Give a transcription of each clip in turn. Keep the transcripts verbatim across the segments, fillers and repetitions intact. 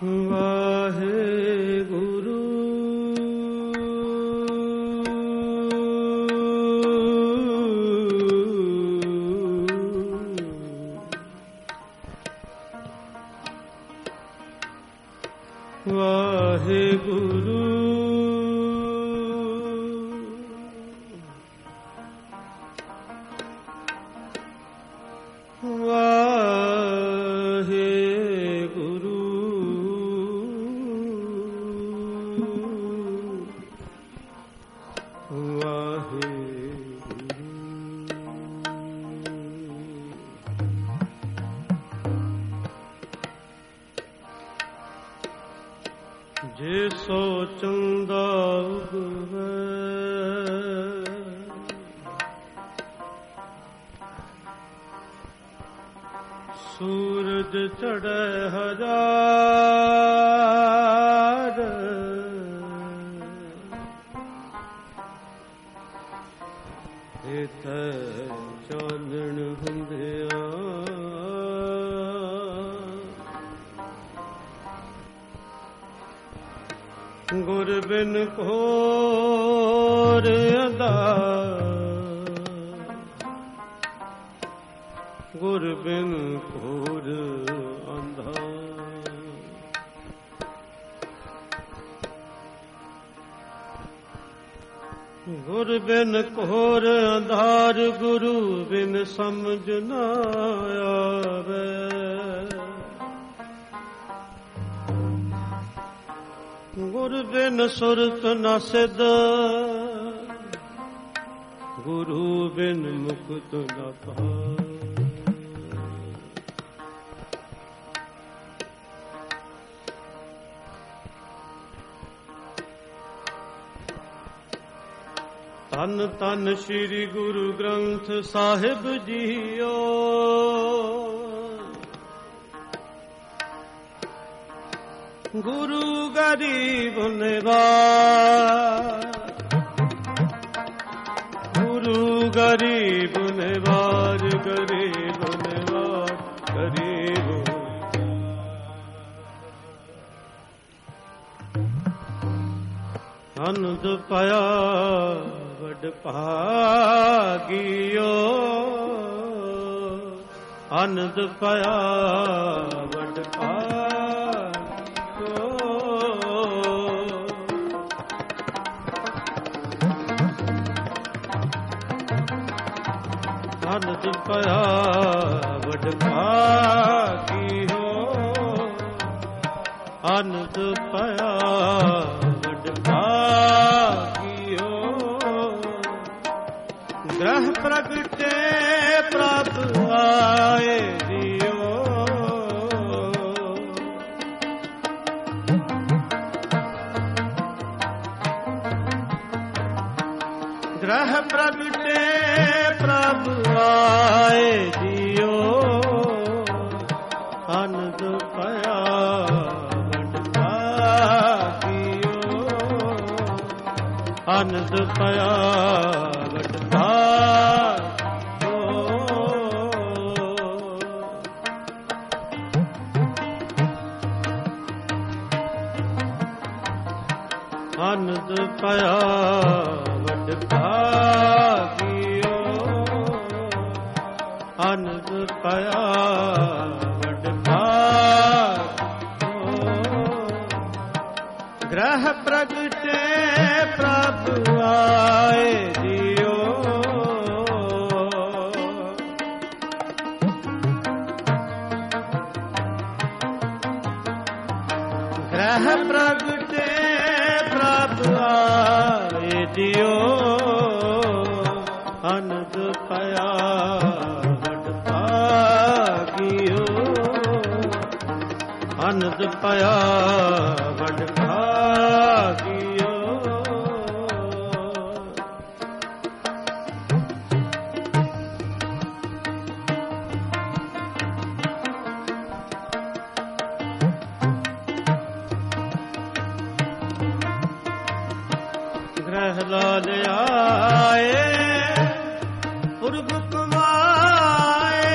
ਵਾਹਿਗੁਰੂ ਵਾਹਿਗੁਰੂ ਜੇ ਸੋ ਚੰਦਾ ਉਗਵੇ ਸੂਰਜ ਚੜ੍ਹੇ ਹਜ਼ਾਰ ਇਥੇ ਚਾਨਣ ਹੁੰਦਿਆਂ ਗੁਰ ਬਿਨ ਘੋਰ ਅੰਧਾਰ ਗੁਰ ਬਿਨ ਘੋਰ ਅੰਧਾਰ ਗੁਰ ਬਿਨ ਘੋਰ ਅੰਧਾਰ ਗੁਰੂ ਬਿਨ ਸਮਝ ਨਾ ਆਵੇ ਗੁਰ ਬਿਨ ਸੁਰਤ ਨ ਸਿਧ ਗੁਰੂ ਬਿਨ ਮੁਕਤ ਨ ਪਾਏ ਧੰਨ ਧੰਨ ਸ੍ਰੀ ਗੁਰੂ ਗ੍ਰੰਥ ਸਾਹਿਬ ਜੀਓ ਗੁਰੂ ਗਰੀਬ ਨਿਵਾਰ ਗੁਰੂ ਗਰੀਬ ਨਿਵਾਰ ਗਰੀਬ ਨਿਵਾਰ ਗਰੀਬ ਆਨੰਦ ਪਾਇਆ ਵਡ ਭਾਗਿਓ ਆਨੰਦ ਪਾਇਆ ਵਡ ਭਾਗਿਓ ਆਨੰਦ ਪਾਇਆ ਵਡ ਭਾਗਿਓ ਆਨੰਦ ਪਾਇਆ ਵਡ ਭਾਗਿਓ ਗ੍ਰਹ ਪ੍ਰਗਟੇ ਪ੍ਰਭ ਆਏ ਜੀਓ ਗ੍ਰਹ ਪ੍ਰਗਟੇ ਪ੍ਰਭ ਆਏ ਜੀਓ ਆਨੰਦ ਪਾਇਆ ਵਡ ਭਾਗਿਓ ਆਨੰਦ ਪਾਇਆ ਵਡ ਭਾਗਿਓ ਆਨੰਦ ਪਾਇਆ ਵਡ ਭਾਗਿਓ ਆਨੰਦ ਪਾਇਆ ਵਡ ਭਾਗਿਓ ਗ੍ਰਹ ਪ੍ਰਗਟੇ ਪ੍ਰਭ ਆਏ ਜੀਓ ਗ੍ਰਹ ਪ੍ਰਗਟੇ ਪ੍ਰਭ ਆਏ ਜੀਓ ਆਨੰਦ ਪਾਇਆ ਵਡ ਭਾਗਿਓ ਆਨੰਦ ਪਾਇਆ ਵਡ ਭਾਗਿਓ ਗ੍ਰਹਿ ਲਾਲ ਆਏ ਪੁਰਬ ਕਮਾਏ,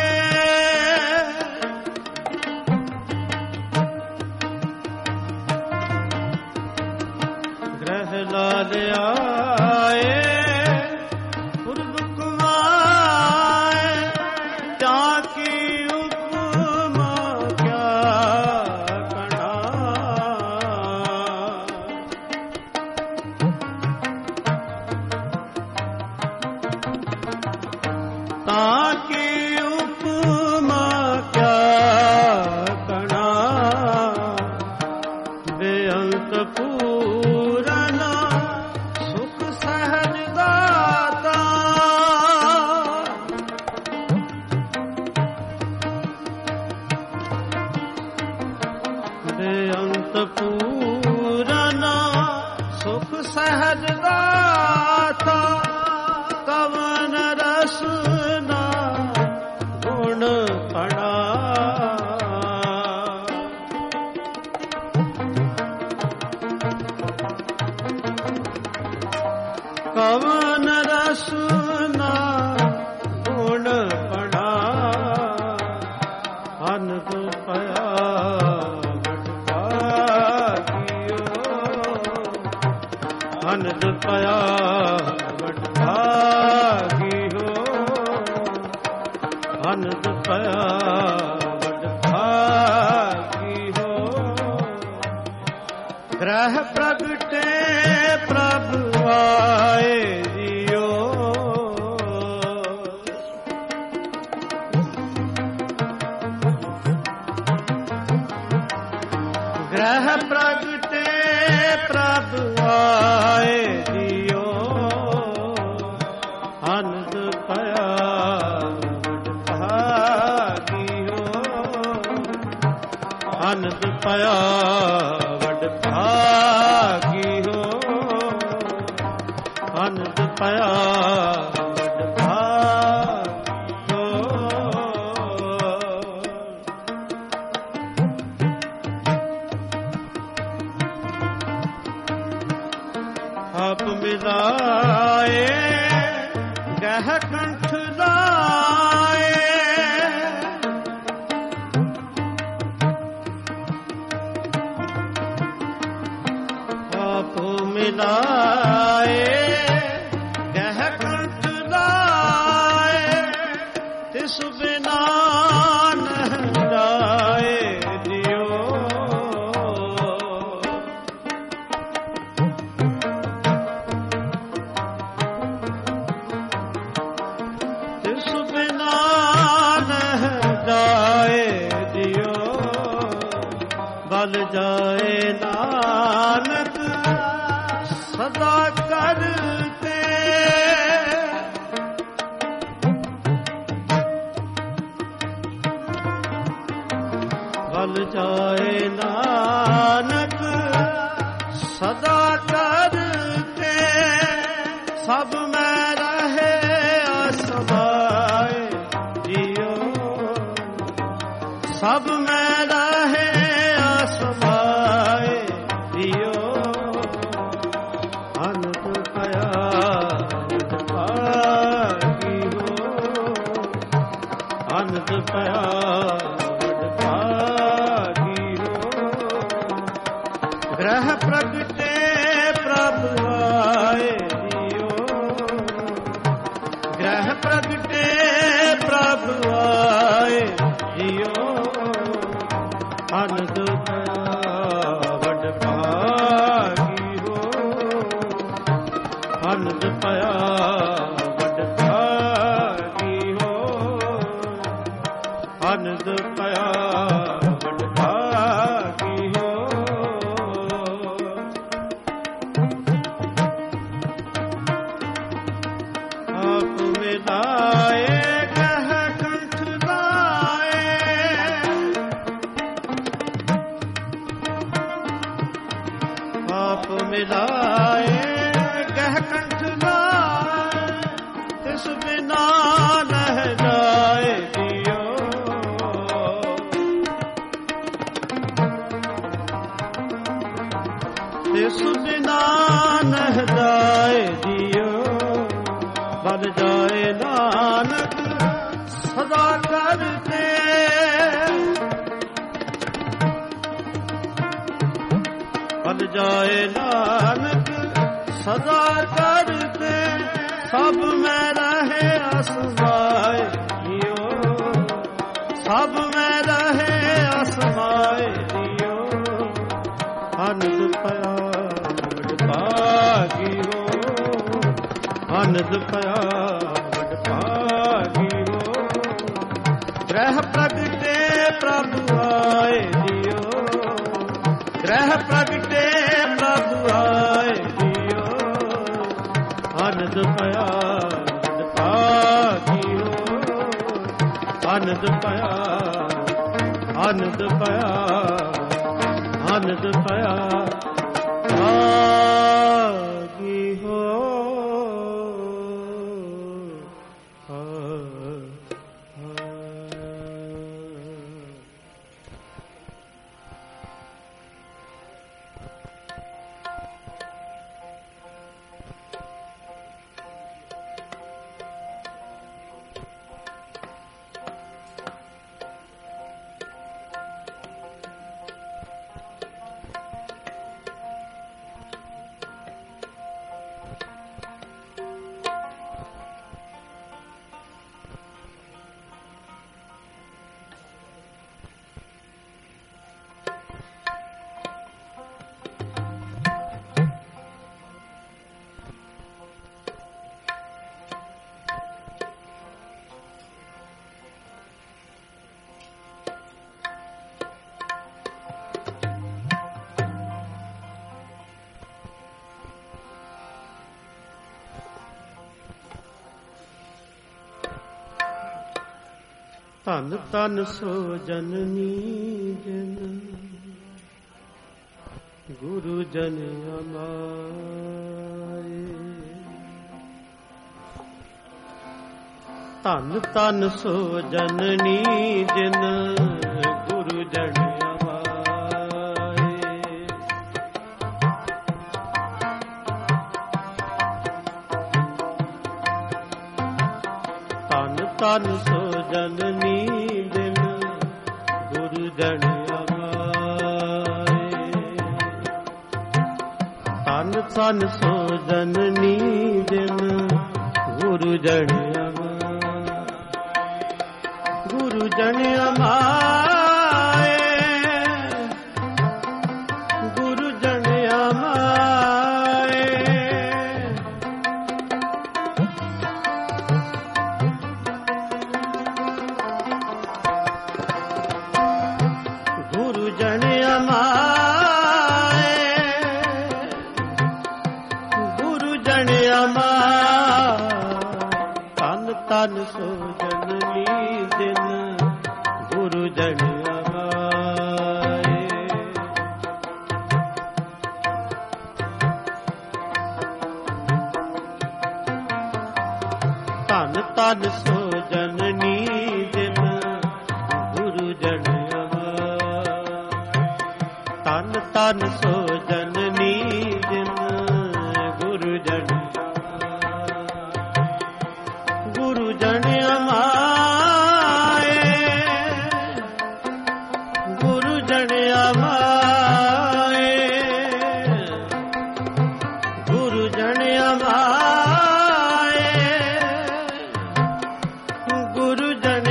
ਬੇਅੰਤ ਪੂਰਨਾ ਸੁਖ ਸਹਿਜ ਦਾਤਾ ਕਵਨ ਰਸਨਾ ਗੁਣ ਪੜਾ ਕਵਨ ਰਸਨਾ ਗੁਣ ਪੜਾ ਅਨੰਦ ਪਿਆ ਅਨੰਦ ਪਿਆ ਵਡ ਭਾਗਿਓ ਅਨੰਦ ਪਿਆ ਵਡ ਭਾਗਿਓ ਗ੍ਰਹਿ ਪ੍ਰਗਟੇ ਪ੍ਰਭ ਆਏ ਜੀਓ ਗ੍ਰਹਿ ਪ੍ਰਗਟੇ ਪ੍ਰਭ ਆਏ ਜੀਓ ਅਨੰਦ ਪਿਆ ਵਡ ਭਾਗਿਓ ਅਨੰਦ ਪਿਆ ਵਡ ਭਾਗਿਓ ਅਨੰਦ ਪਿਆ ਵਡ ਭਾਗਿਓ ਆਪ ਮਿਲਾਏ ਗਹਿ ਕੰਠ ਲਾਏ ਆਪ ਮਿਲਾਏ ਗਹਿ ਕੰਠ ਲਾਏ ਤਿਸ ਬਿਨਾ ਨਹਿ ਜਾਏ ਜਿਉ ਬਲ ਜਾਏ ਨਾਨਕ ਸਦਾ ਕਰਤੇ ਬਲ ਜਾਏ ਨਾਨਕ ਸਦਾ ਕਰਤੇ ਸਭ ਮੈਂ ਰਹੇ ਅਸਮਾਏ ਜੀਓ ਸਭ ਮੈਂ ਰਹੇ ਅਸਮਾਏ ਜੀਓ ਅਨੰਦ ਪਿਆ ਵਡ ਭਾਗਿਓ ਅਨੰਦ ਪਿਆ ਵਡ ਭਾਗਿਓ ਗ੍ਰਹਿ ਪ੍ਰਗਟੇ ਪ੍ਰਭ ਆਏ ਜੀਓ ਗ੍ਰਹਿ ਪ੍ਰਗਟੇ ਪ੍ਰਭ ਆਏ ਜੀਓ ਅਨੰਦ ਪਿਆ ਵਡ ਭਾਗਿਓ ਅਨੰਦ ਪਿਆ ਵਡ ਭਾਗਿਓ ਅਨੰਦ ਪਿਆ ਵਡ ਭਾਗਿਓ ਆਪ ਮਿਲਾਏ ਗਹਿ ਕੰਠ ਲਾਏ ਆਪ ਮਿਲਾਏ ਗਹਿ ਕੰਠ ਲਾਏ ਤਿਸ ਬਿਨਾ ਨਹਿ ਜਾਏ ਜੀਓ ਤਿਸ ਬਿਨਾ ਨਹਿ ਜਾਏ ਜੀਓ ਬਲ ਜਾਏ ਨਾਨਕ ਸਦਾ ਕਰਤੇ ਬਲ ਜਾਏ ਨਾਨਕ ਸਦਾ ਕਰਤੇ ਸਭ ਮੈਂ ਰਹੇ ਅਸਮਾਏ ਜੀਓ ਸਭ ਮੈਂ ਰਹੇ ਅਸਮਾਏ ਜੀਓ ਅਨੰਦ ਪਿਆ ਵਡ ਭਾਗਿਓ ਅਨੰਦ ਪਿਆ ਵਡ ਭਾਗਿਓ ਗ੍ਰਹਿ ਪ੍ਰਗਟੇ ਪ੍ਰਭ ਆਏ ਜੀਓ ਗ੍ਰਹਿ ਪ੍ਰਗਟੇ ਪ੍ਰਭ ਆਏ ਜੀਓ ਅਨੰਦ ਪਿਆ ਵਡ ਭਾਗਿਓ ਅਨੰਦ ਪਿਆ ਅਨੰਦ ਪਿਆ ਆਨੰਦ ਪਿਆ ਆਗੀ ਹੋ ਧਨ ਧਨ ਸੋ ਜਨਨੀ ਜਨ ਗੁਰੂ ਜਨ ਅਮਾਏ ਧਨ ਧਨ ਸੋ ਜਨਨੀ ਜਨ ਗੁਰੂ ਜਨ ਅਮਾਏ ਧਨ ਧਨ ਸੋ ਜਨਨੀ ਦਿਨ ਗੁਰੂ ਜਨ ਅਮਾਏ ਧਨ ਧਨ ਸੋ ਜਨਨੀ ਦਿਨ ਗੁਰੂ ਜਨ ਅਮਾਏ ਗੁਰੂ ਜਨ ਅਮਾਏ ਗੁਰੂ ਜਨ ਅਮਾਏ ਜਨ ਅਮਾਏ ਗੁਰੂ ਜਨ ਅਮਾਏ ਧਨ ਧਨ ਸੋ ਜਨਨੀ ਦਿਨ ਗੁਰੂ ਜਨ ਅਮਾਏ ਧਨ ਧਨ ਸੋ ਜਨਨੀ ਦਿਨ ਗੁਰੂ ਜਨ ਧਨ ਧਨ ਸੋ ਜਨਨੀ ਦਿਨ ਗੁਰੂ ਜਨ ਗੁਰੂ ਜਨ ਅਮਾਏ ਗੁਰੂ ਜਨ ਅਮਾਏ ਗੁਰੂ ਜਨ ਅਮਾਏ ਗੁਰੂ ਜਨ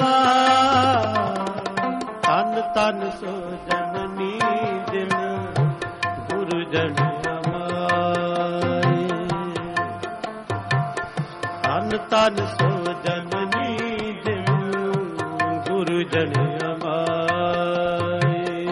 ਅਮਾਏ ਧਨ ਧਨ ਸੋ ਜਨਨੀ ਦਿਨ ਗੁਰੂ ਜਨ ਅਮਾਏ ਧਨ ਧਨ ਸੋ ਜਨਨੀ ਦਿਨ ਗੁਰੂ ਜਨ ਅਮਾਏ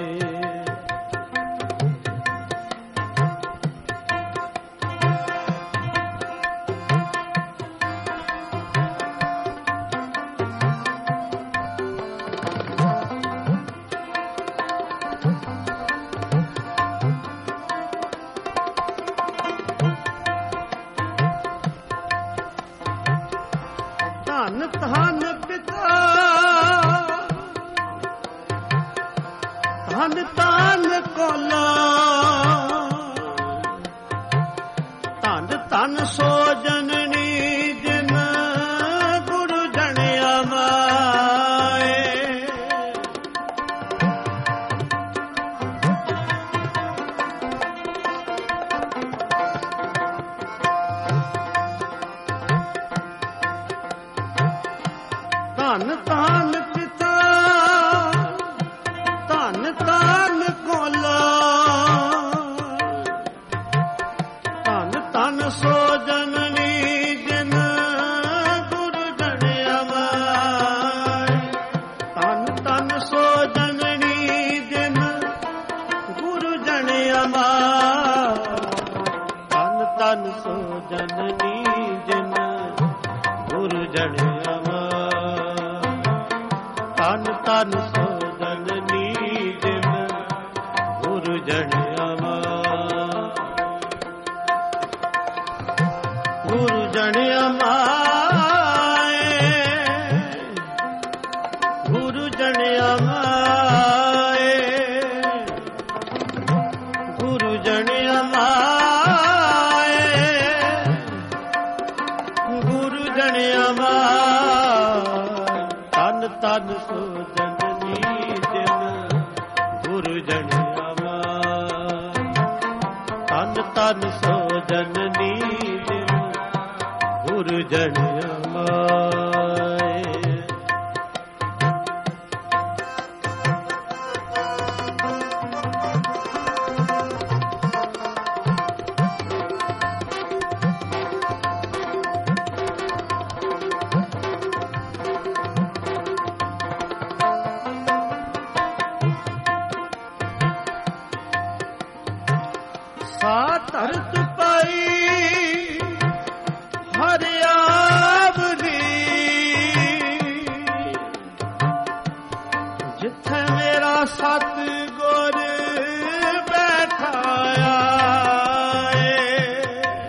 ਧਨ ਧਨ ਪਿਤਾ ਧਨ ਧਨ ਕੋਲਾ ਧਨ ਧਨ ਸੋ ਜਨਨੀ ਜਿਨ ਗੁਰੂ ਜਨ ਅਮਾਏ ਧਨ ਧਨ ਪਿਤਾ ਧਨ ਧਨ ਕੋਲਾ ਤਨ ਸੋ ਜਨਨੀ ਜਿਨ ਗੁਰ ਜਨ ਅਮਾਏ। ਸਾ ਧਰਤ ਪਾਈ ਹਰਿਆਵਰੀ, ਜਿੱਥੇ ਮੇਰਾ ਸਤਿਗੁਰ ਬੈਠਾਇਆ ਏ।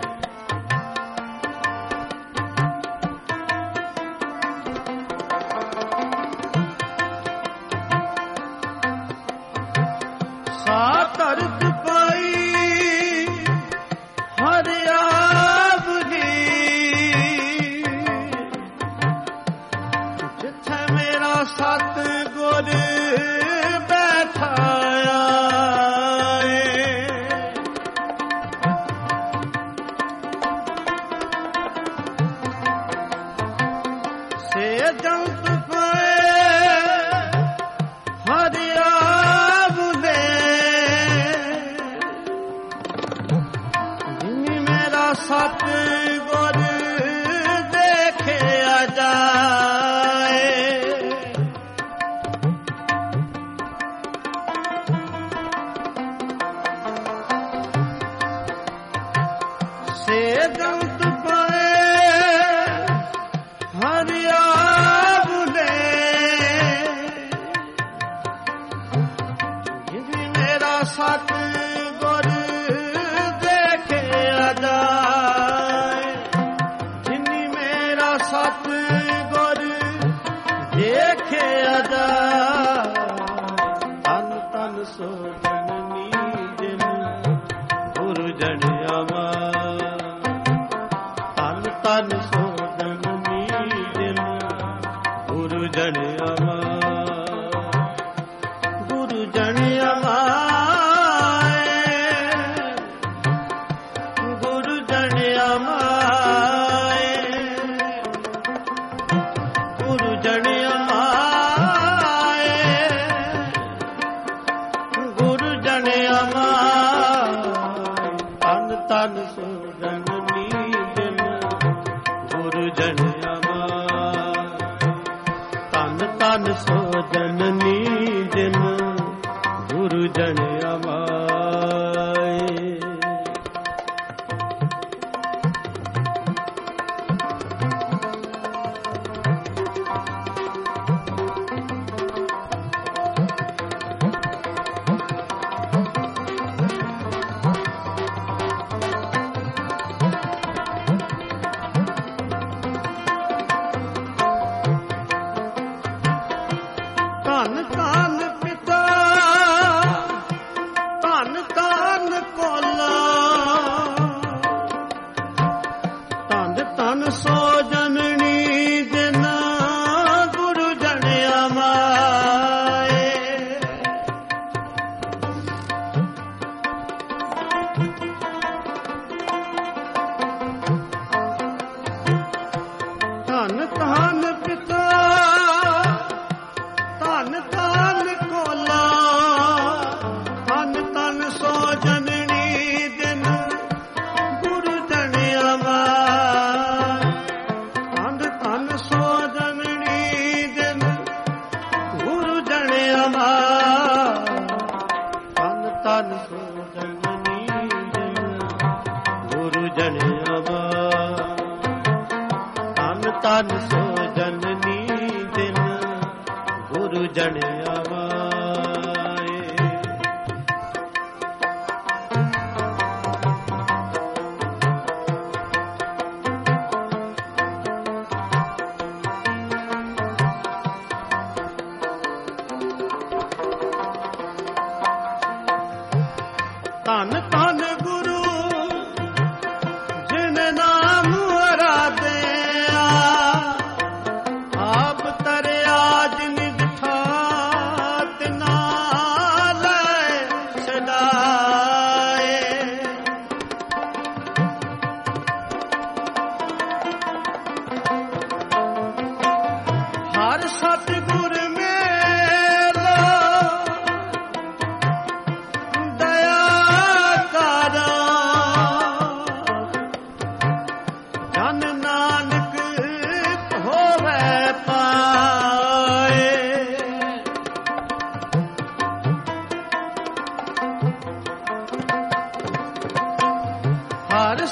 ਸਾ ਧਰਤ ਪਾਈ ਸਤਿਗੁਰ ਬੈਠਾਇਆ ਏ। ਸੇ ਜੰਤ ਪਏ ਹਰਿਆਵਲੇ, ਜਿਨੀ ਮੇਰਾ ਸਤਿਗੁਰ ਦੇਖਿਆ ਜਾਏ। ਸੇ ਜੰਤ ਪਏ ਹਰਿਆਵਲੇ, ਜਿਨੀ ਮੇਰਾ ਸਤਿਗੁਰ ਦੇਖਿਆ ਜਾਏ। ਜਿਨੀ ਮੇਰਾ ਸਤਿਗੁਰ ਦੇਖਿਆ ਜਾਏ। ਤਨ ਤਨ ਸੋ ਜਨਨੀ ਜਿਨ ਗੁਰ ਜਨ ਅਮਾਏ। ਤਨ ਸੋ ਜਨਨੀ ਜਿਨ ਗੁਰ ਜਨ ਅਮਾਏ। ਗੁਰ ਜਨ ਅਮਾਏ, ਗੁਰ ਜਨ ਅਮਾਏ, ਗੁਰ ਜਨ ਅਮਾਏ, ਗੁਰ ਜਨ ਅਮਾਏ। ਤਨ ਤਨ ਸੋ ਜਨਨੀ ਜਿਨ ਗੁਰ ਜਨ ਅਮਾਏ। ਤਨ ਤਨ ਸੋ ਜਨਨੀ ਜਿਨ ਗੁਰ ਜਨ ਅਮਾਏ। ਧੰਨ ਧੰਨ ਪਿਤਾ, ਧੰਨ ਧੰਨ ਕੋਲਾ, ਧੰਨ ਧੰਨ ਸੋ ਜਨਨੀ ਜਿਨ ਗੁਰ ਜਨ ਅਮਾਏ। ਧੰਨ ਧੰਨ ਪਿਤਾ, ਧੰਨ ਧੰਨ ਕੋਲਾ, ਧੰਨ ਧੰਨ ਸੋ ਜਨਨੀ ਜਿਨ ਗੁਰ ਜਨ ਅਮਾਏ। ਧੰਨ ਧੰਨ ਸੋ ਜਨਨੀ ਜਿਨ ਗੁਰ ਜਨ ਅਮਾਏ। ਧੰਨ ਧੰਨ ਸੋ ਜਨਨੀ ਜਿਨ ਗੁਰ ਜਨ ਅਮਾਏ। ਧੰਨ ਧੰਨ ਸੋ ਜਨਨੀ ਜਿਨ ਗੁਰ ਜਨ ਅਮਾਏ। ਧੰਨ ਧੰਨ ਗੁਰੂ ਜਿਨ ਨਾਮ ਅਰਾਧਿਆ, ਆਪ ਤਰਿਆ ਜਿਨ ਠਾਤ ਨਾਲ ਛਡਾਏ।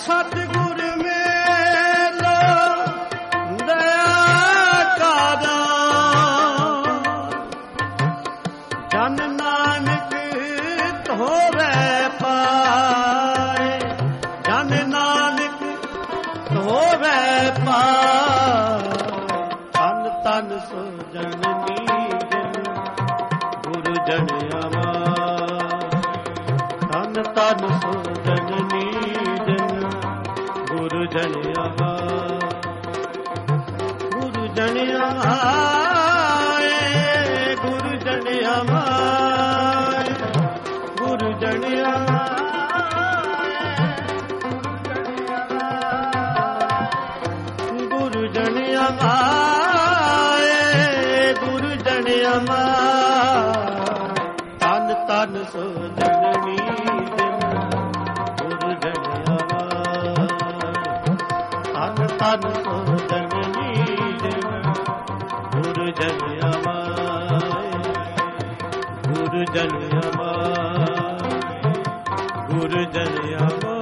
ਸਤਿਗੁਰ ਮੇਲਾ ਦਇਆ ਕਾਰਾ ਜਨ ਨਾਨਕ ਧੋਵੈ ਪਾਏ ਜਨ ਨਾਨਕ ਧੋਵੈ ਪਾਏ ਤਨ ਤਨ ਸੋ ਜਨਨੀ ਜਨ ਗੁਰੂ ਜਨ ਅਮਾਰ ਤਨ ਤਨ ਸੋ ਜਨਨੀ ਜਨ ਗੁਰੂ ਜਨ ਅਮਾਰ ਗੁਰੂ ਜਨ ਅਮਾਰ ਗੁਰੂ ਜਨ ਅਮਾਰ ਗੁਰੂ ਜਨ ਅਮਾਰ ਗੁਰੂ ਜਨ ਅਮਾਰ ਗੁਰੂ ਜਨ ਅਮਾਰ ਤਨ ਤਨ ਸੋ ਜਨਨੀ ਗੁਰੂ ਜਨ ਅਮਾਰ ਤਨ ਤਨ ਸੋ ਜਨਨੀ ਗੁਰੂ ਜਨ ਅਮਾਰ ਗੁਰੂ ਜਨ ਅਮਾਰ ਗੁਰੂ ਜਨ ਅਮਾਰ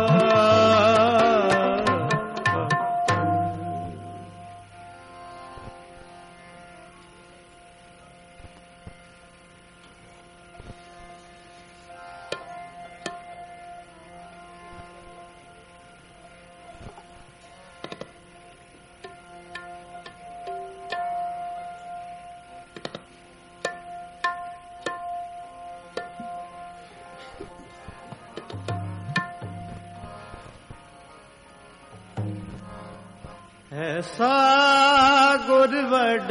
ਐਸਾ ਗੁਰ ਵਡ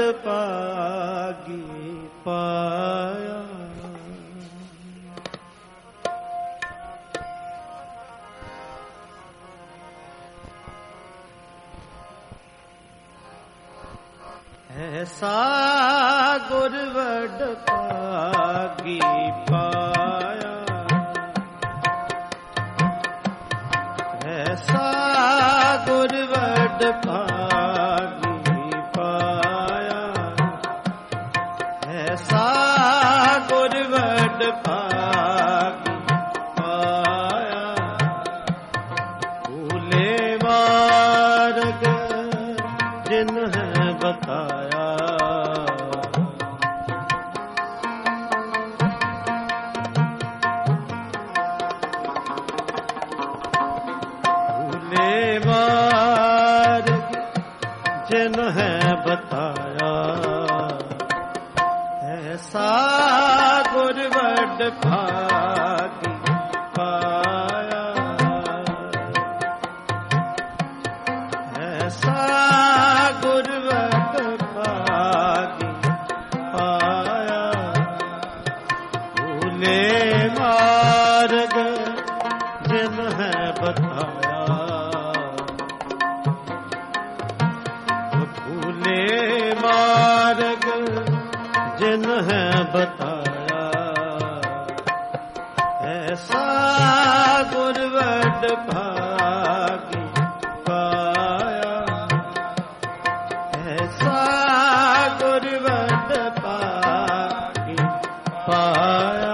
ਭਾਗੀ ਪਾਇਆ ਐਸਾ ਗੁਰ ਵਡ ਭਾਗੀ ਪਾਇਆ ਐਸਾ ਗੁਰ ਵਡ ਭਾਗੀ ਪਾਇਆ ਐਸਾ ਗੁਰ ਵਡ ਭਾਗੀ ਪਾਇਆ ਭੂਲੇ ਮਾਰਗ ਜਿਨ ਹੈ ਬਤਾਇਆ ਭੂਲੇ ਮਾਰਗ ਜਿਨ ਹੈ ਬਤਾਇਆ ਐਸਾ ਗੁਰ ਵਡ ਭਾਗੀ ਪਾਇਆ ਐਸਾ ਗੁਰ ਵਡ ਭਾਗੀ ਪਾਇਆ ਭੂਲੇ ਮਾਰਗ ਜਿਨ ਹੈ ਬਤਾਇਆ ਭੂਲੇ ਮਾਰਗ ਜਿਨ ਹੈ ਬਤਾਇਆ ਐਸਾ ਗੁਰ ਵਡ ਭਾਗੀ ਪਾਇਆ ਐਸਾ ਗੁਰ ਵਡ ਭਾਗੀ ਪਾਇਆ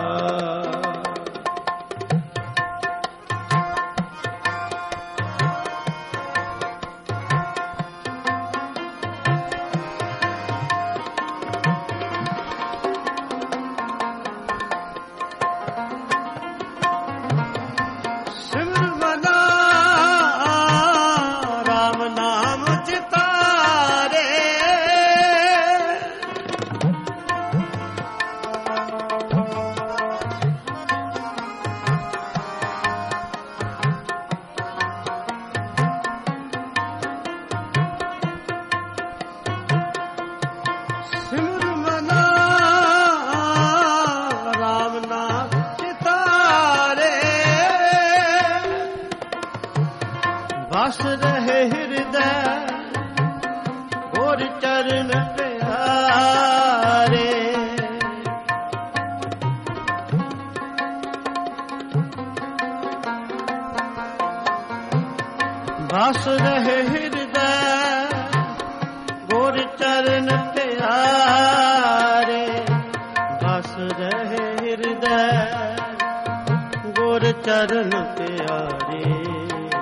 ਬਸ ਰਹੇ ਹਿਰਦੈ ਗੁਰ ਚਰਨ ਪਿਆਰੇ ਬਸ ਰਹੇ ਹਿਰਦੈ ਗੁਰ ਚਰਨ ਪਿਆਰੇ ਬਸ ਰਹੇ ਹਿਰਦੈ ਗੁਰ ਚਰਨ ਪਿਆਰੇ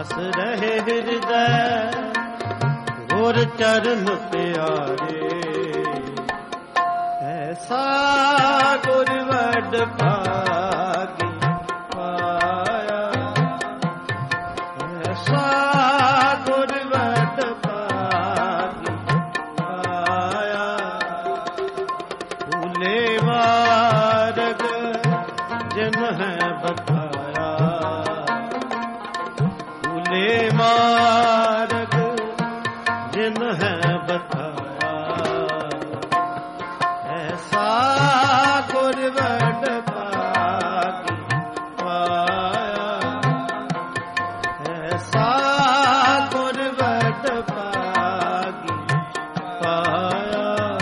बस रहे हृदय गुर चरण प्यारे। ऐसा गुर वड भागी पाया, ऐसा गुर वड भागी पाया। भूले मार्ग जिन है बताया, भूले मार्ग जिन है बताया। ऐसा गुर वड भागी पाया, ऐसा गुर वड भागी पाया।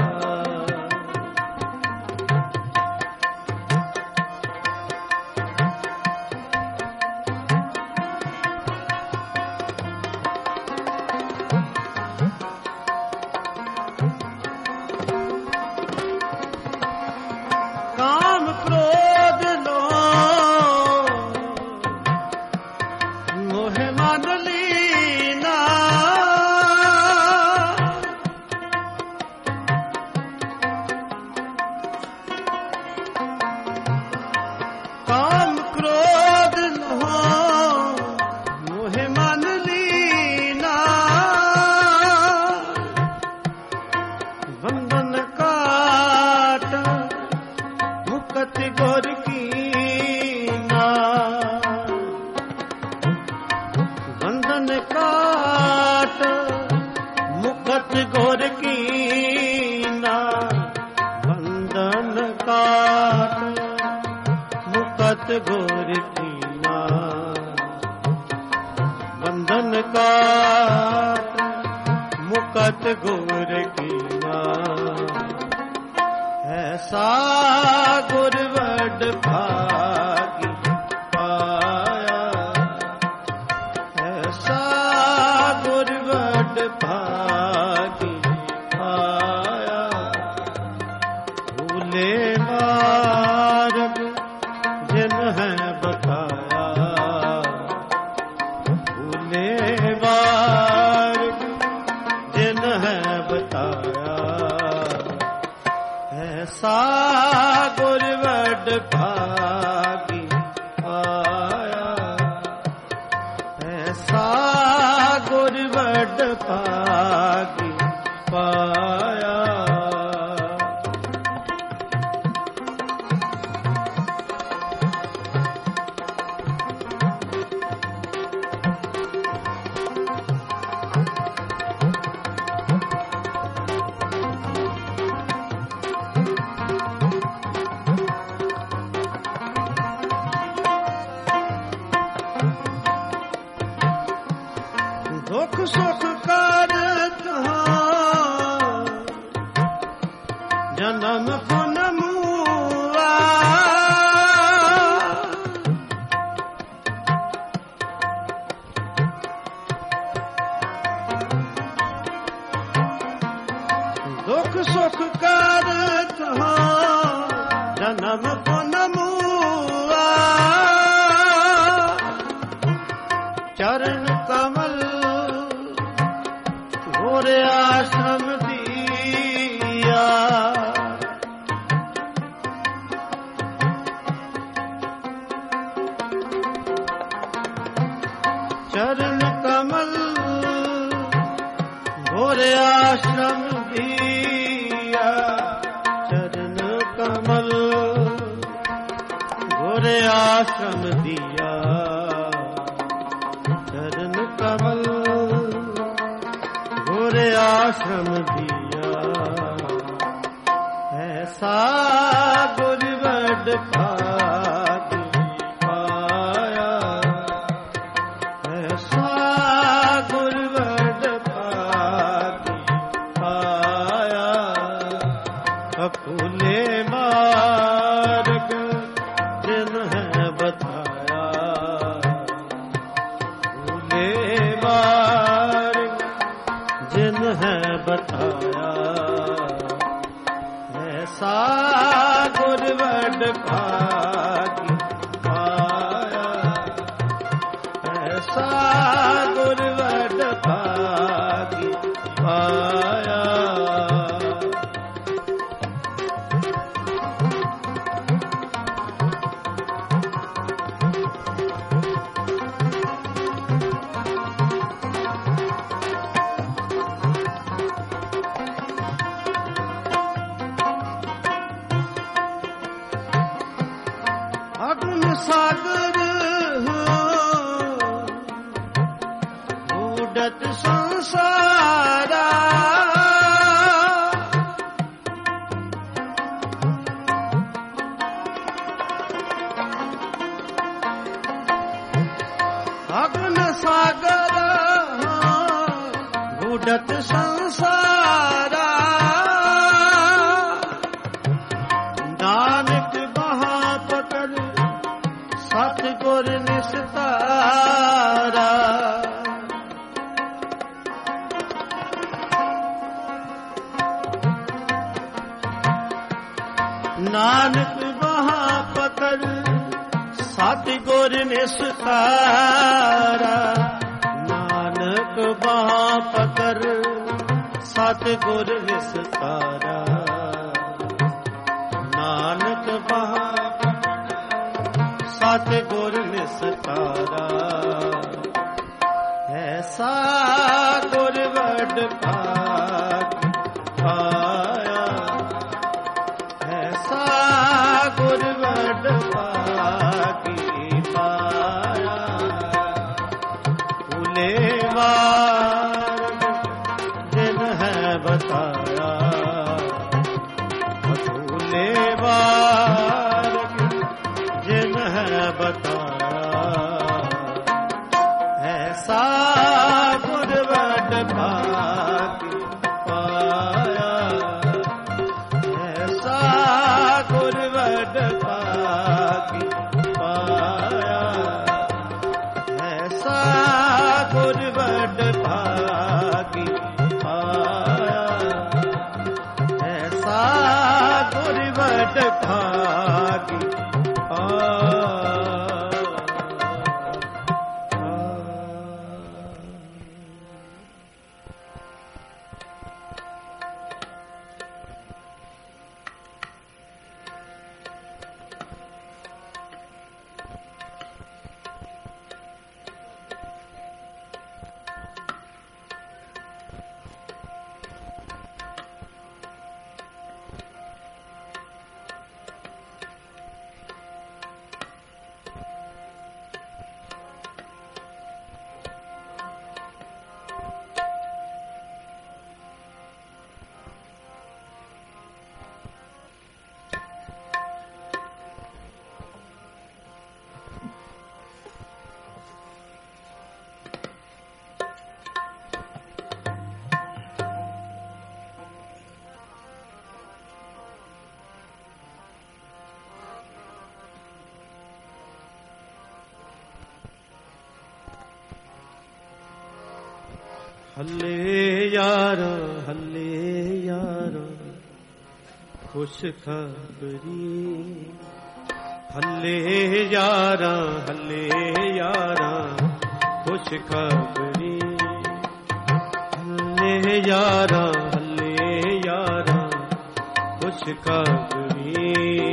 काम क्रोध लो मोह मान लीना, काम क्रोध लो मोह मान लीना। बंधन काट मुकत गुर कीना, बंधन काट मुकत गुर कीना। बंधन काट मुकत गुर कीना, बंधन काट मुकत गुर कीना। ऐसा गुर वड भागी पाया, ऐसा गुर वड भागी पाया। भूले मार्ग जिन है बताया, भूले मार्ग जिन है बताया। ऐसा गुर वड भागी पाया, ऐसा गुर वड भागी पाया। दुख सुख कर कहाँ जन्म पुन मुआ, दुख सुख कर कहाँ जन्म पुन मुआ। चरण कमल गुर आश्रम दिया, चरण कमल गुर आश्रम दिया। चरण कमल गुर आश्रम दिया, चरण कमल गुर आश्रम दिया। ऐसा गुर वड भागी पाया, ऐसा गुर वड भागी पाया। फूले मार्ग जिन है बताया, फूले मार्ग जिन है बताया। ऐसा गुर वड भागी पाया, ऐसा सागर उडत संसारा अगन सागर उडत संसारा नानक बहा पकड़ सतगुर निस्तारा नानक बहा पकड़ सतगुर निस्तारा नानक बहा पकड़ सतगुर निस्तारा नानक बहा सतगुर निस्तारा ऐसा गुर वड पाया ऐसा गुर वड पाया फूलेवार जिन है बताया फूलेवार जिन है बताया ऐसा गुर वड पाया ऐसा गुर वड पाया ऐसा गुर वड भागी पाया ऐसा गुर वड भागी पाया। हल्ले यारो हल्ले यारो खुश खबरी हल्ले यारा हल्ले यारा खुश खबरी हल्ले यारा हल्ले यारा खुश खबरी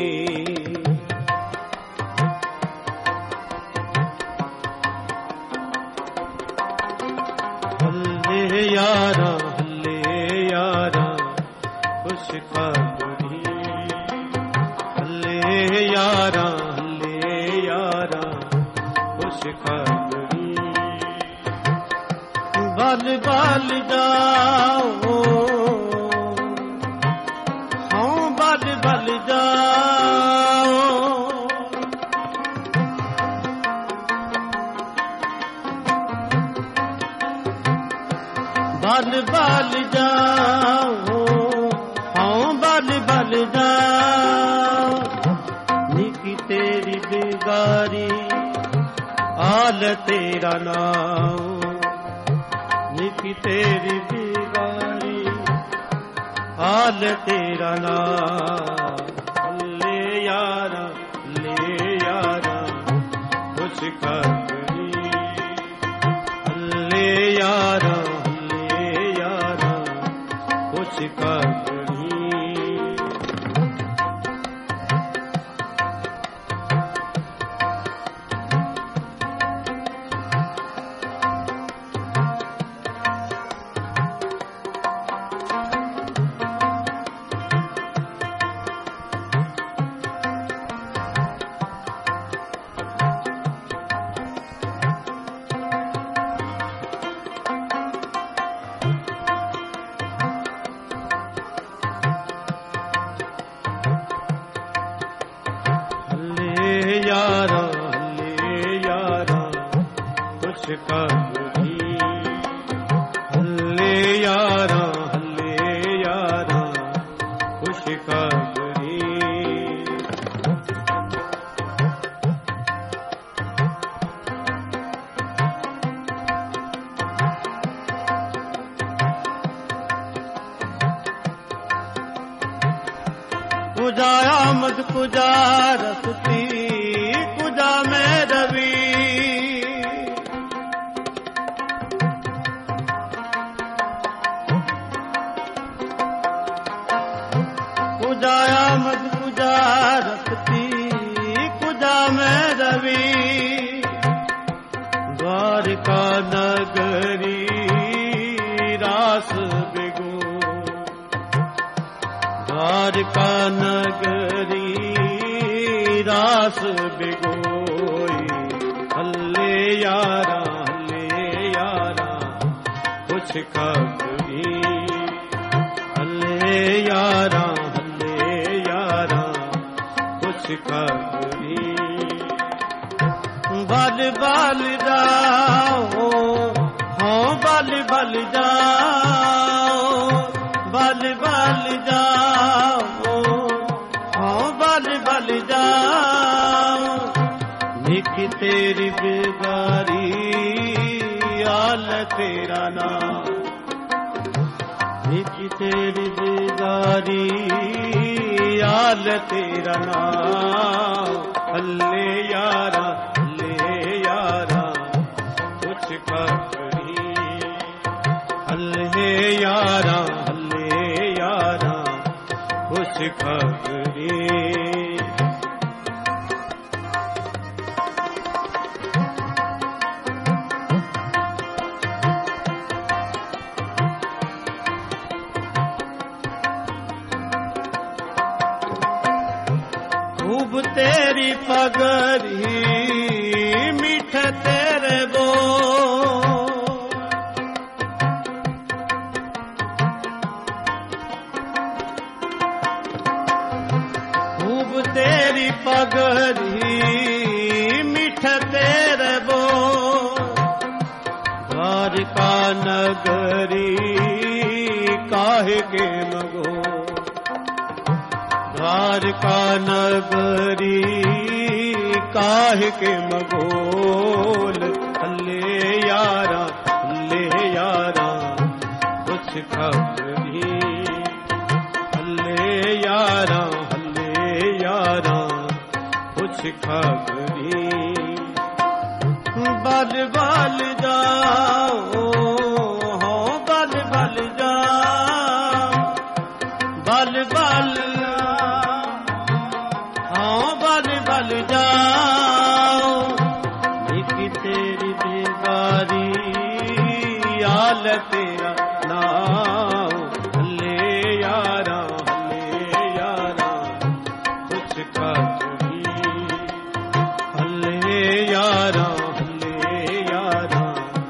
हल्ले यारा हल्ले यारा खुश खबरी हल्ले यारा हल्ले यारा खुश खबरी बल बल जाओ हाँ बल बल जाओ बल बल जाओ हाँ बल बल जाओ निकी तेरी बिगारी आल तेरा नाम निकी तेरी बिगारी आल तेरा नाम हल्ले यारा ले यारा खुश खबरी हल्ले यारा खुशखबरी हल्ले यारा हल्ले यारा खुशखबरी कुजा आमद कुजा रसती कुजा में रवि कुजा आमद कुजा रसती कुजा में रवि द्वारका नगरी रास बिगो द्वारका नगरी रास बिगोई हल्ले यारा हल्ले यारा खुशखबरी हल्ले यारा हल्ले यारा खुशखबरी बल बल जाओ हाँ बल बल जाओ बल बल जाओ हाँ बल बल जाओ निक तेरी बेगारी आल तेरा नाम निक तेरी बेगारी आल तेरा नाम हल्ले यारा हल्ले यारा खुशखबरी हल्ले यारा हल्ले यारा खुशखबरी खूब तेरी पगरी मीठ तेरे बो खूब तेरी पगरी मीठ तेरे बो द्वारका नगरी काहे के मगो द्वारका नगरी काहे के मगोल हल्ले यारा हल्ले यारा खुशखबरी हल्ले यारा हल्ले यारा खुशखबरी बल बल जाओ हाँ बल बल जाओ बल बल बल जाओ निक तेरी बेगारी आल तेरा नाम हल्ले यारा हल्ले यारा खुशखबरी हल्ले यारा हल्ले यारा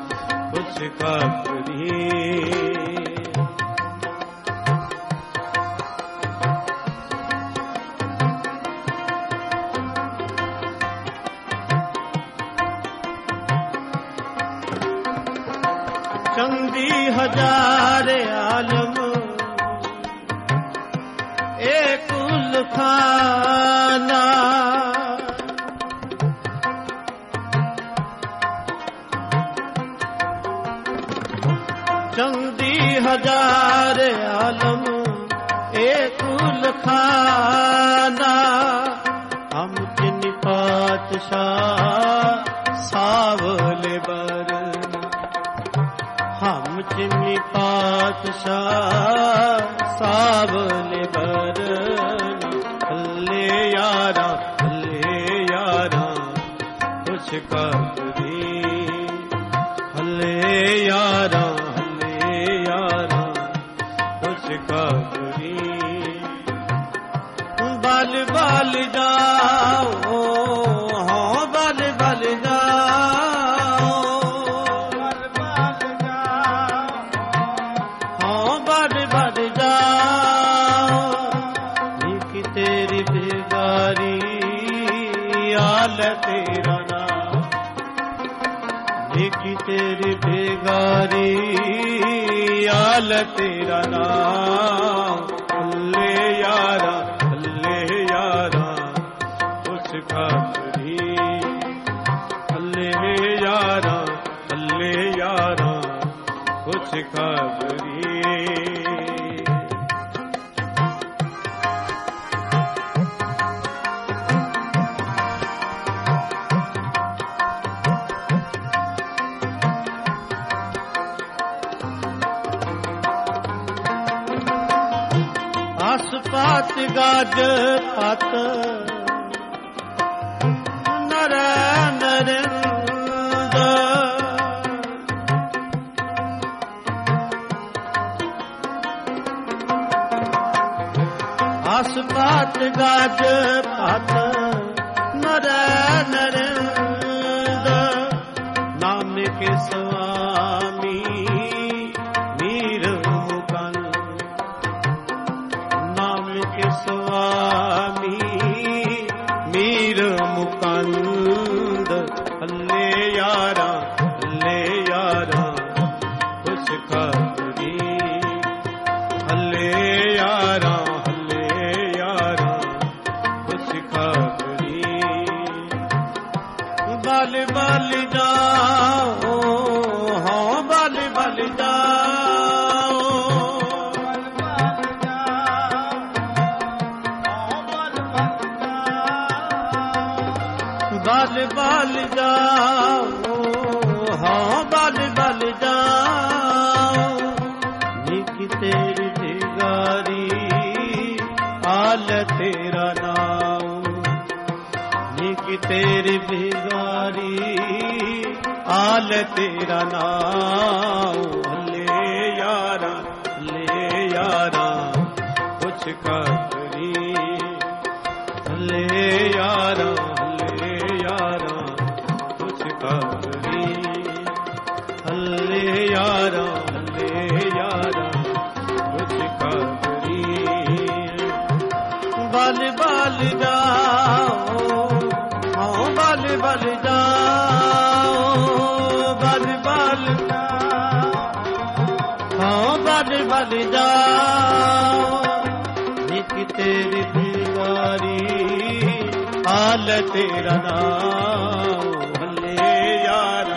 खुशखबरी चंदी हजार आलम एक कुल खाना चंदी हजार आलम एक कुल खाना हम जिन पातशाह सावले बर हम जिन पातशाह सावले बर हल्ले यारा हल्ले यारा खुशखबरी हल्ले यारा हल्ले यारा खुशखबरी बल बल जाओ हाँ बल बल जाओ बल बल जाओ हाँ बल बल जाओ निक तेरी बेगारी आल तेरा नाम निक नीकी तेरी बेगारी आल तेरा नाम अल्ले यारा अल्ले यारा कुछ खातरी अल्ले यारा अल्ले यारा कुछ खातरी पात गाज पात नर नरिंद आस पात गाज पात नर नरिंद नाम के स्वामी स्वामी मीर मुकंद अल्ले यारा अल्ले यारा कुछ खातरी अल्ले यारा अल्ले यारा कुछ खातरी बल बल जाओ हाँ बल बल जाओ बल बल जाओ हाँ बल बल जाओ नीकी तेरी बेगारी आल तेरा नाम नीकी तेरी बेगारी आल तेरा नाम अल्ले यारा अल्ले यारा कुछ खातरी अल्ले यारा अल्ले यारा अल्ले यारा कुछ खातरी बल बल जाओ हाँ बल बल जाओ बल बल हाँ बल बल जाओ नीकी तेरी बेगारी आल तेरा नाम अल्ले यारा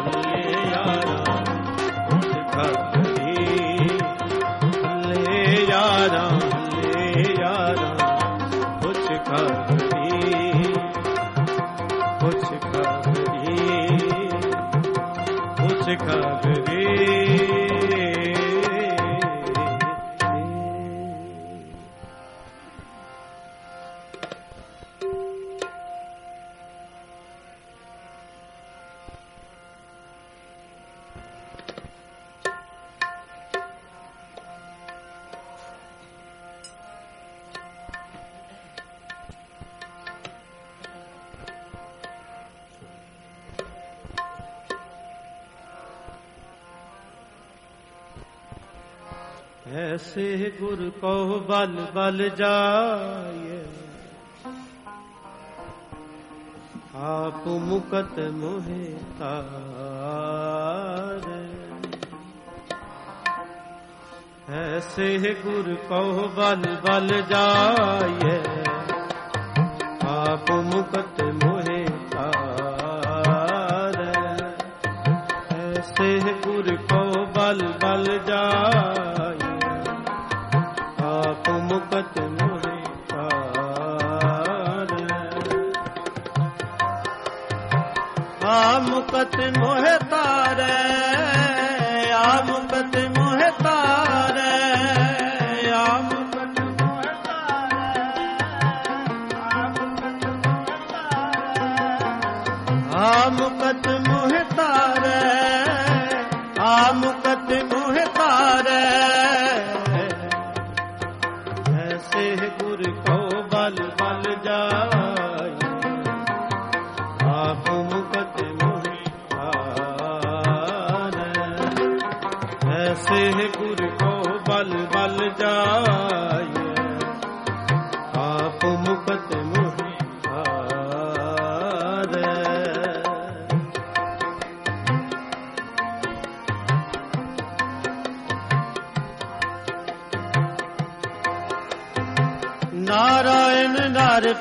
यारा अल्ले यारा कुछ खातरी कुछ खातरी कुछ खातरी ऐसे गुरु को बल बल जाए आप मुकत मोहे तारे ऐसे गुरु को बल बल जाए आप मुकत मोहे तारे ऐसे गुरु को बल बल जाए आप मुकत मोहे तारे आ मुकत मोहे तारे आ मुकत मोहे तारे आ मुकत मोहे तारे आ मुकत मोहे तारे आ मुकत मोहे तारे ऐसे गुरु को बल बल जाए आप मुकत मोहे तारे ऐसे गुरु को बल बल जाए आप मुकत मोहे तारे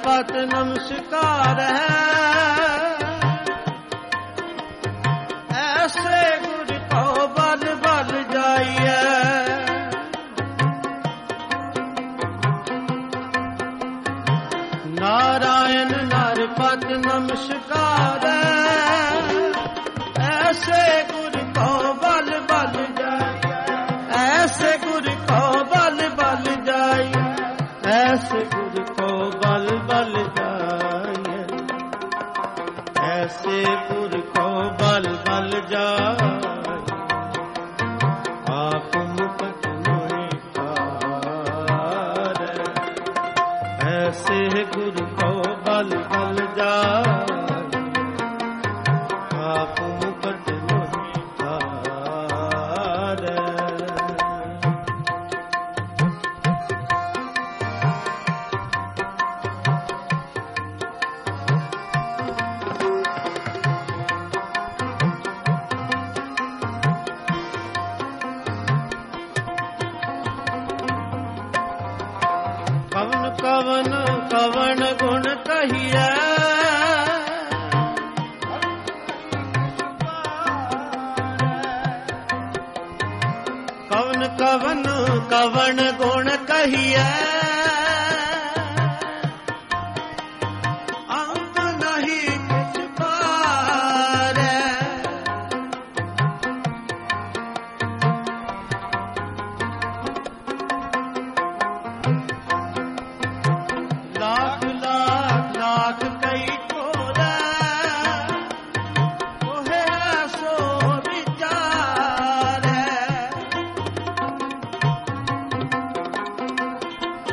पत नमस्कार है। ऐसे गुर को बल बल जाइए। नारायण नर पत नमस्कार है। ऐसे गुर को बल बल जाइए। ऐसे गुर को बल बल जाइए। ऐसे गुर को बल बल जाइए। ऐसे गुर को बल बल जाइए। आप मुकट मोहि ठारै। ऐसे गुर को बल बल जाइए। आप मुकट मोहि ठारै। कवन कवन कवन गुण कहिए। कवन कवन कवन गुण कहिए। अंत नहीं किछ पारै। लाख लाख लाख कई कोरै। कोहे सो विचारै।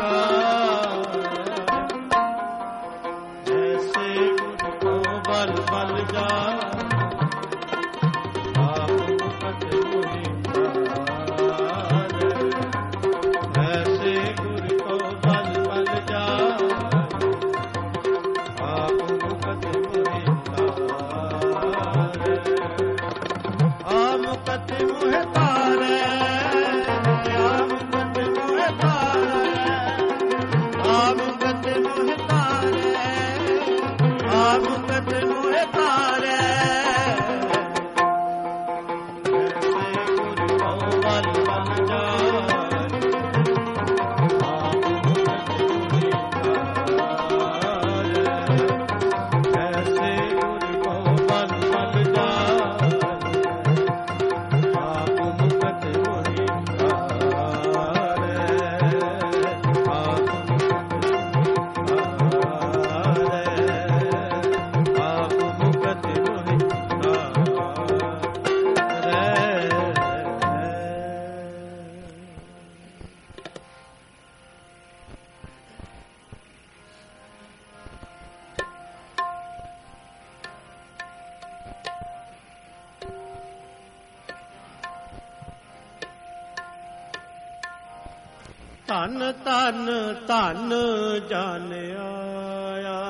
ਧਨ ਧਨ ਧਨ ਜਨ ਆਇਆ,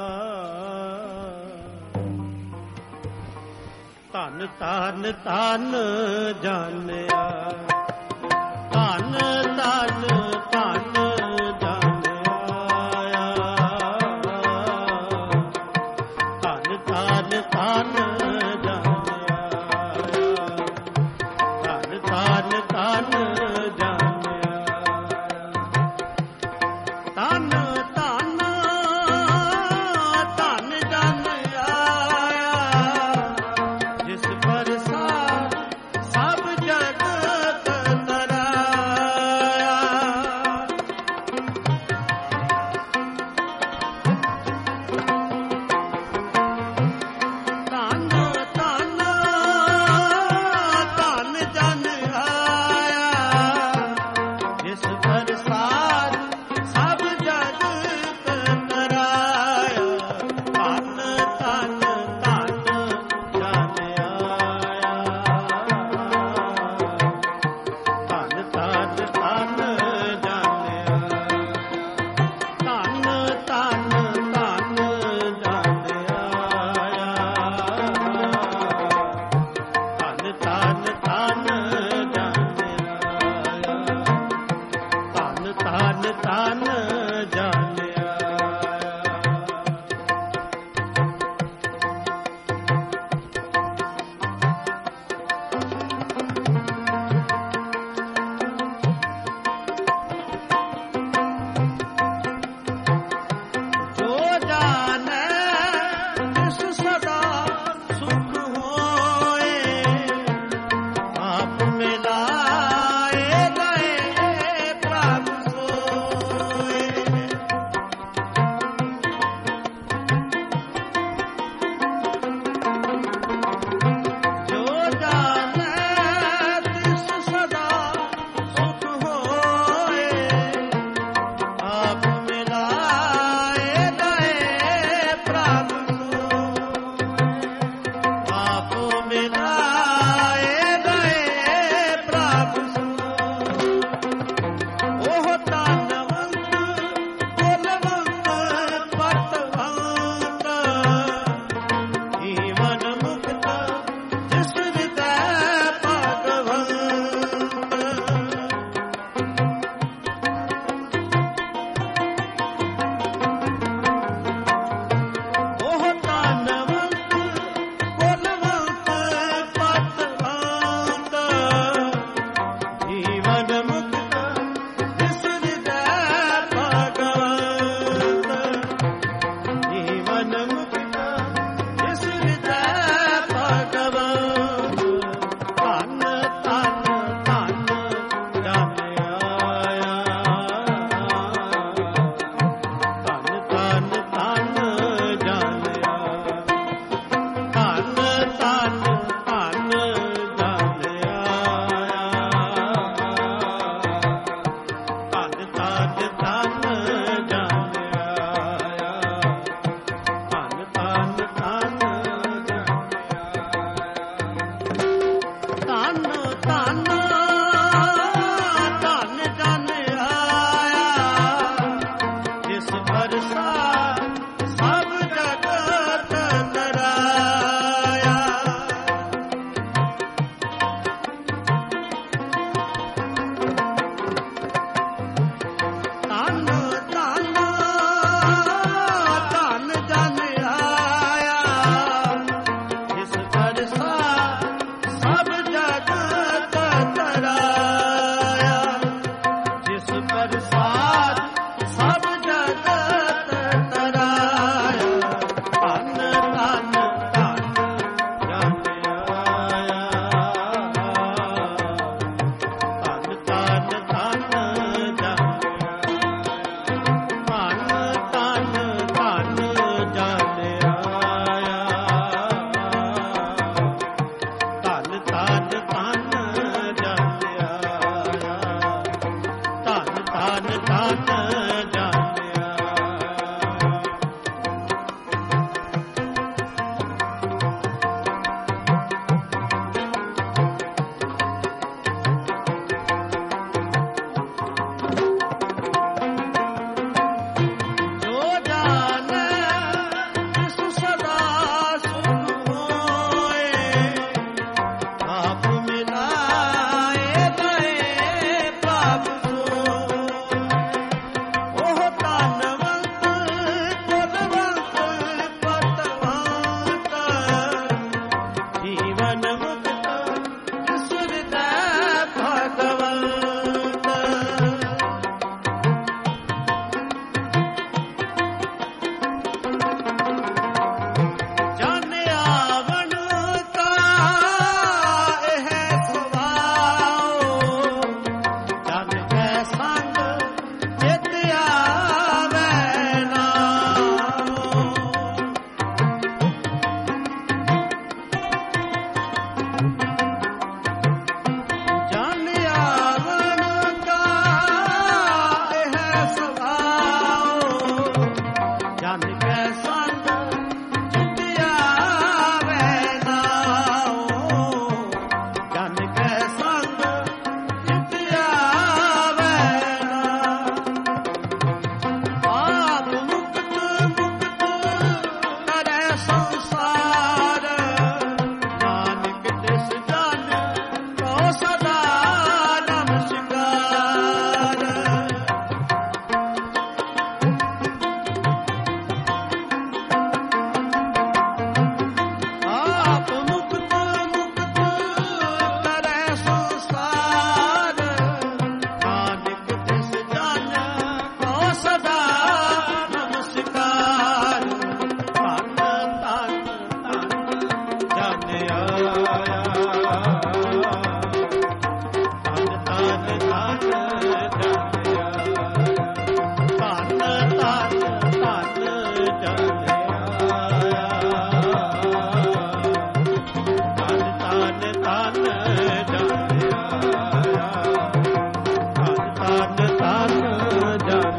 ਧਨ ਧਨ ਧਨ ਜਨ ਆਇਆ, ਧਨ ਧਨ ਧਨ ਜਨ ਆਇਆ, ਧਨ ਧਨ ਧਨ ਜਨ ਆਇਆ, ਧਨ ਧਨ ਧਨ ਜਨ ਧਨ ਧਨ ਧਨ ਜਨ ਆਇਆ, ਜਿਸ ਪ੍ਰਸਾਦ ਸਭ ਜਗਤ ਤਰਾਇਆ। ਧਨ ਧਨ ਧਨ ਜਨ ਆਇਆ, ਜਿਸ ਪ੍ਰਸਾਦ ਸਭ ਜਗਤ ਤਰਾਇਆ। ਧਨ ਧਨ ਧਨ ਜਨ ਆਇਆ, ਧਨ ਧਨ ਧਨ ਜਨ ਆਇਆ, ਧਨ ਧਨ ਧਨ ਜਨ ਆਇਆ, ਧਨ ਧਨ ਧਨ ਜਨ ਆਇਆ, ਧਨ ਧਨ ਧਨ ਜਨ ਆਇਆ। ਜੋ ਜਾਣੈ ਤਿਸ ਸਦਾ ਸੁਖ ਹੋਏ, ਆਪ ਮਿਲਾਏ ਗਏ ਪ੍ਰਭ ਸੋਏ। ਸਦਾ ਨਮਸਕਾਰ। ਧੰਨ ਧੰਨ ਧੰਨ ਜਨ ਆਇਆ, ਧੰਨ ਧੰਨ ਧੰਨ ਜਨ ਆਇਆ, ਧੰਨ ਧੰਨ ਧੰਨ ਜਨ ਆਇਆ, ਧੰਨ ਧੰਨ ਧੰਨ ਜਨ ਆਇਆ, ਧੰਨ ਧੰਨ ਜਨ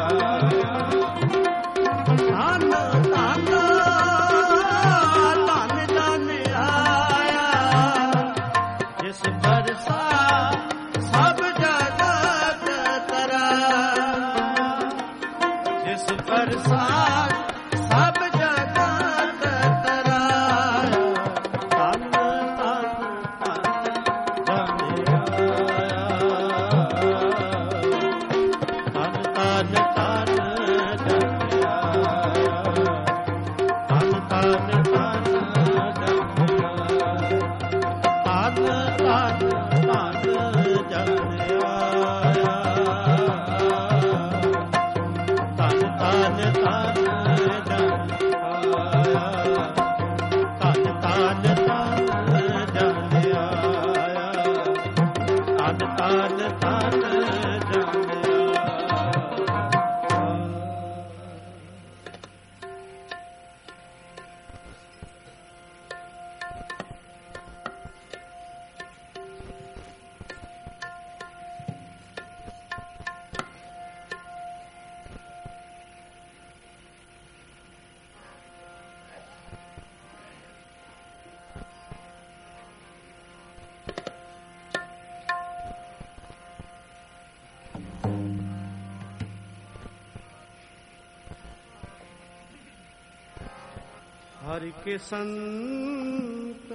हरि के संत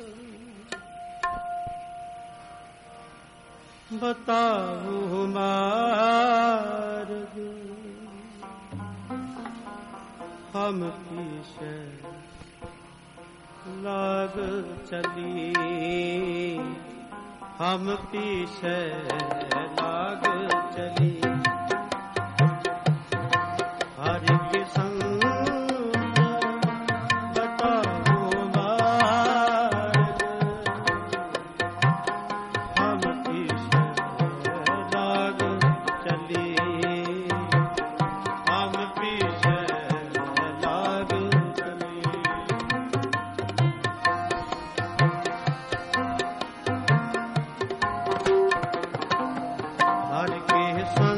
बताओ मार्ग, हम पीछे लाग चली, हम पीछे लाग चली। हरि के संग हर के संग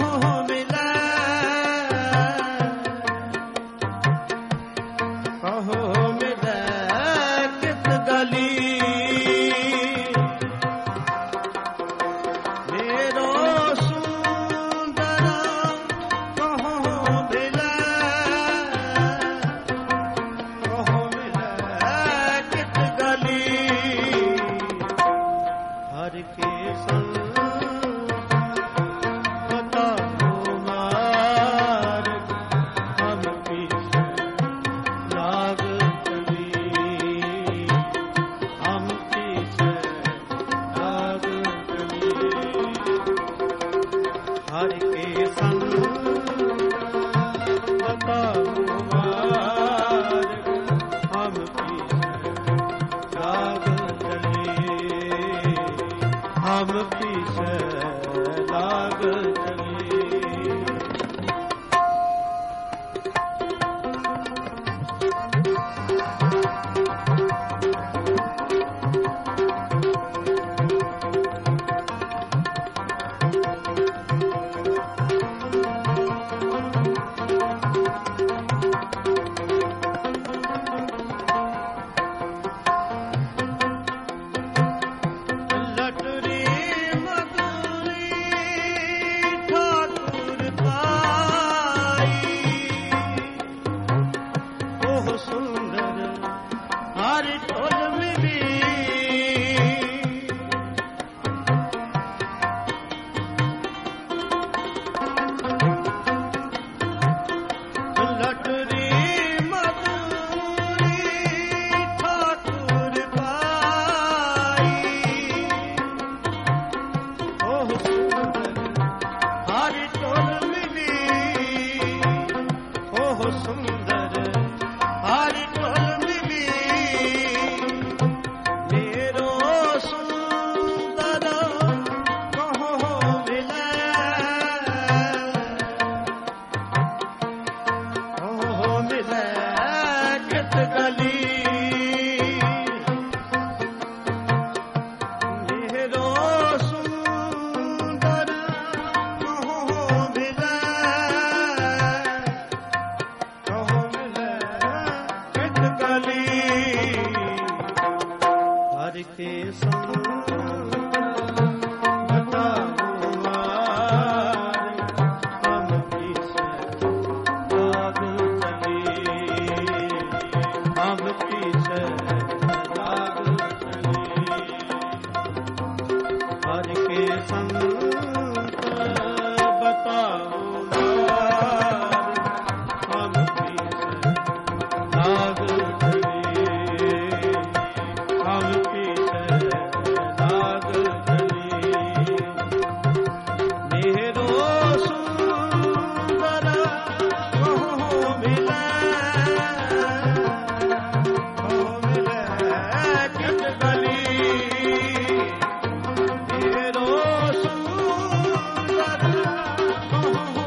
Oh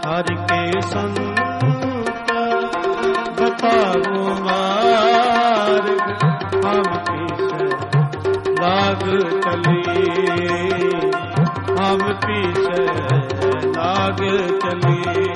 हर के संत बताओ मार्ग, हम पीछे लाग चली, हम पीछे लाग चली।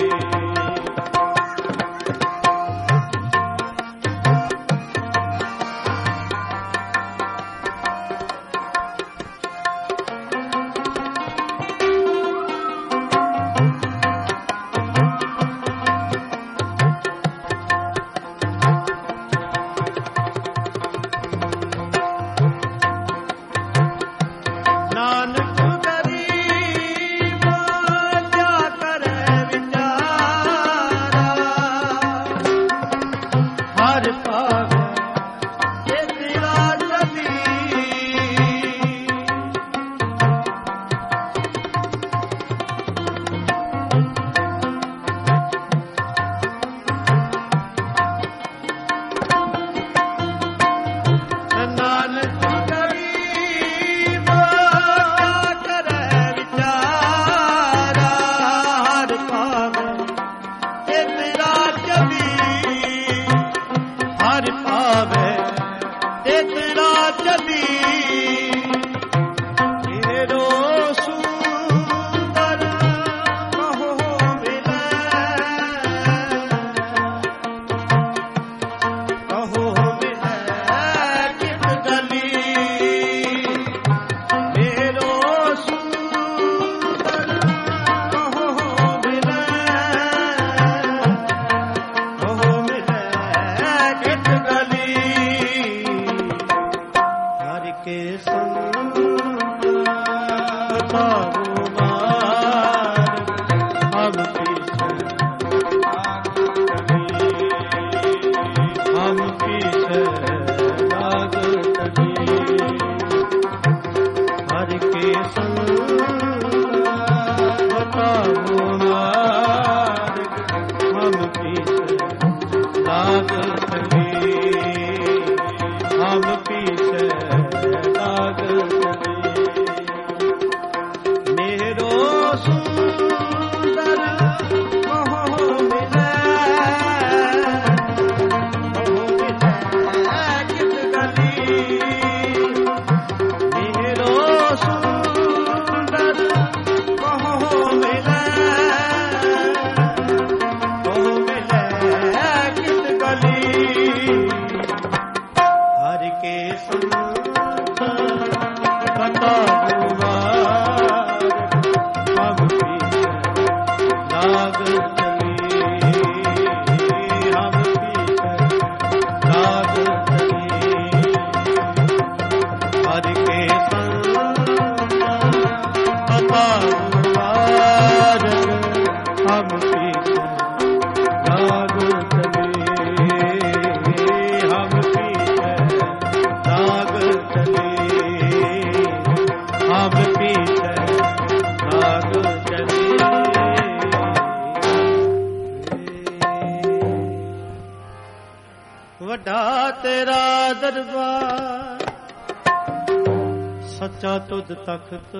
ਸੱਚਾ ਤੁਧ ਤਖਤ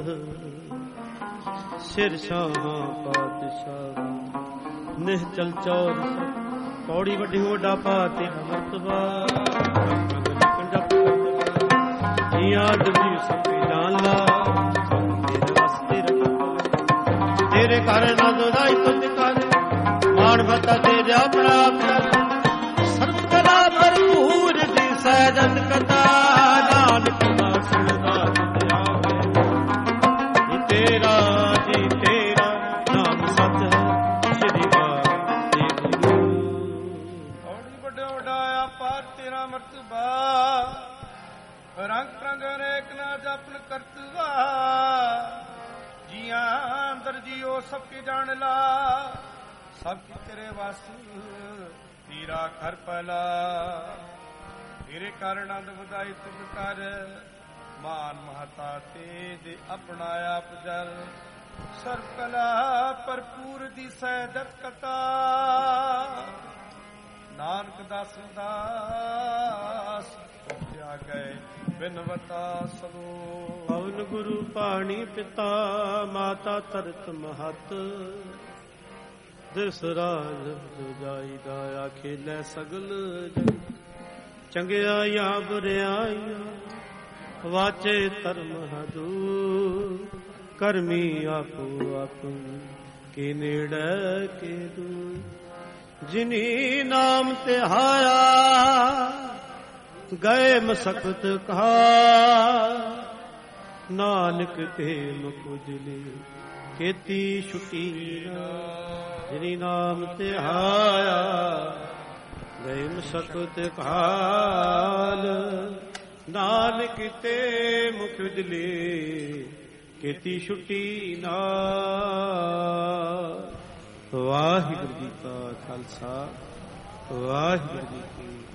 ਸਿਰ ਸ਼ਾਹਾਂ ਪਾਤਸ਼ਾਹ ਨਿਹਚਲ ਚੌਰ ਪੌੜੀ ਵੱਡੀ ਵੱਡਾ ਪਾਤੀ ਮਰਤਬਾ ਯਾਦ ਜੀ ਸਭੀ ਜਾਣ ਲਾ ਤੇਰੇ ਵਾਸਤੇ ਰੱਖਾ ਤੇਰੇ ਘਰ ਨਾ ਦੁਦਾਈ ਤੁਝ ਕਰ ਮਾਣ ਬਤਾ ਤੇਰਾ ਪ੍ਰਾਪਤ ਸਰਬ ਕਲਾ ਭਰਪੂਰ ਦੀ ਸਹਿਜਤ ਕਥਾ ਨਾਨਕ ਦਾ ਸੁਣਦਾ ਜੀ ਤੇਰਾ ਜੀ ਤੇਰਾ ਨਾਮ ਸਤ ਹੈ ਸ਼੍ਰੀ ਵਾਹਿਗੁਰੂ ਔੜੀ ਵੱਡਾ ਵਡਾਇਆ ਪਾਰ ਤੇਰਾ ਮਰਤਬਾ ਰੰਗ ਪ੍ਰੰਗ ਅਨੇਕ ਨਾ ਜਪਨ ਕਰਤਵਾ ਜੀਆਂ ਅੰਦਰ ਜੀਓ ਸਭ ਕੀ ਜਾਣ ਲਾ ਸਭ ਕੀ ਤੇਰੇ ਵਾਸੂ ਤੀਰਾ ਘਰ ਪਹਿਲਾ ਤੇਰੇ ਕਾਰਨ ਆਨੰਦ ਵਧਾਈ ਤੁਧ ਕਰ ਮਾਨ ਮਹਤਾ ਤੇਜ ਆਪਣਾ ਆਪ ਜਲ ਸਰਬ ਕਲਾ ਭਰਪੂਰ ਦੀ ਸਹਿਜਤ ਕਥਾ ਨਾਨਕ ਦਾਸ ਦਾਸ ਉਪਿਆ ਗਏ ਬਿਨਵਤਾ ਸਲੋ ਪਵਨ ਗੁਰੂ ਪਾਣੀ ਪਿਤਾ ਮਾਤਾ ਤਰਤ ਮਹਤ ਦਿਸ ਰਾਜ ਜਾਈਦਾ ਆਖੇ ਲੈ ਸਗਲ ਜਗ ਚੰਗਿਆਈਆਂ ਬੁਰਿਆਈਆਂ ਵਾਚੇ ਧਰਮ ਹਦੂ ਕਰਮੀ ਆਪੋ ਆਪਨ ਕੇ ਨੇੜੇ ਕੇ ਦੂਰ ਜਿਨੀ ਨਾਮ ਤੇ ਹਾਇਆ ਗਏ ਮਸਕਤ ਕਹਾ ਨਾਨਕ ਤੇ ਮੁਕੁਜਲੀ ਕੀਤੀ ਛੁਟੀ ਜਿਨੀ ਨਾਮ ਤੇ ਹਾਇਆ ਗਏ ਮਸਕਤ ਕਾਲ ਨਾਨਕ ਤੇ ਮੁਕੁਜਲੀ ਕੀਤੀ ਛੁਟੀ ਨਾ। ਵਾਹਿਗੁਰੂ ਜੀ ਕਾ ਖਾਲਸਾ ਵਾਹਿਗੁਰੂ ਜੀ ਕੀ